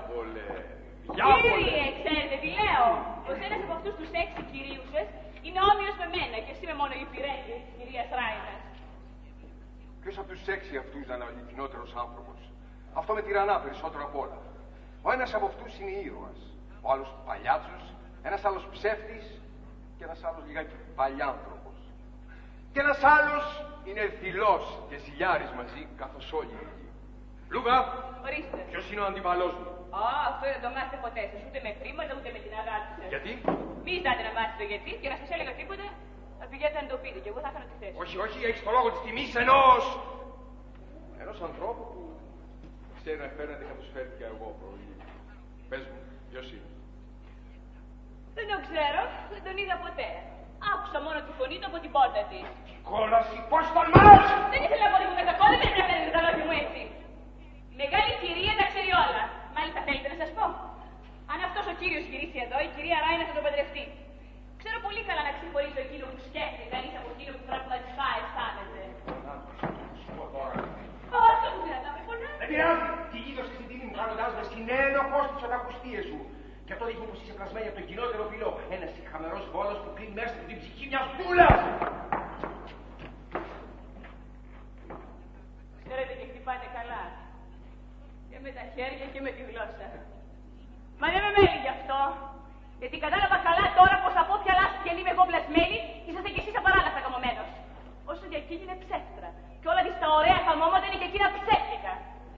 Διάβολε. Κύριε, ξέρετε τι λέω. Πως ένας από αυτούς τους 6 κυρίους σας είναι όμοιος με μένα και εσύ είμαι μόνο η υπηρέτρια της κυρίας Ράινας. Ποιος από τους 6 αυτούς ήταν ο αληθινότερος άνθρωπος? Αυτό με τυραννά περισσότερο απ' όλα. Ο ένας από αυτούς είναι ήρωας. Ο άλλος παλιάτσος, ένας άλλος ψεύτης και ένας άλλος λιγάκι παλιάνθρωπος. Και ένας άλλος είναι δειλός και ζηλιάρης μαζί, καθώς όλοι οι ίδιοι. Λούκα, Ορίστε. ποιος είναι ο αντιπαλός μου? Αυτό δεν το μάθετε ποτέ σας, ούτε με χρήματα ούτε με την αγάπη σας. Γιατί? Μη ζητάτε να μάθετε το γιατί και να σας έλεγα τίποτα, θα πηγαίνετε να το πείτε και εγώ θα έκανα τη θέση. Όχι, όχι, έχεις το λόγο της τιμής ενός ανθρώπου που ξέρει να φέρνεται καθώς φέρθηκα εγώ πρωί. Πες μου, ποιος είναι? Δεν το ξέρω, δεν τον είδα ποτέ. Άκουσα μόνο τη φωνή του από την πόρτα της. Κόλαση, πώς τον μάτς! Δεν ήθελα να πω τίποτα κακό, δεν πρέπει να παίρνετε τα λόγια μου έτσι. Η μεγάλη κυρία τα ξέρει όλα. Μάλιστα θέλετε να σας πω. Αν αυτός ο κύριος γυρίσει εδώ, η κυρία Ράινα θα τον παντρευτεί. Ξέρω πολύ καλά να ξεχωρίζω εκείνο που σκέφτεται κανείς από εκείνο που πραγματικά αισθάνεται. Αυτό που κρατάμε πολλά. Δεν πειράζει! Τι γίδωσες την τιμή μου κάνοντάς με συνένοχος τις οτακουστίες σου. Και αυτό δείχνει πως είσαι πλασμένη από τον κοινότερο φυλό. Ένας χαμερός βόλος που κλείνει μέσα στην ψυχή μιας μπούλας. Ξέρετε και χτυπάτε καλά. Και με τα χέρια και με τη γλώσσα. Μα δεν με μένει γι' αυτό. Γιατί κατάλαβα καλά τώρα πως από όποια λάσπη και είμαι εγώ πλασμένη, είσαστε κι εσείς απαράλλαχτα καμωμένος. Όσο για εκείνη είναι ψεύτρα. Και όλα της τα ωραία χαμώματα είναι και εκείνα ψεύτρα.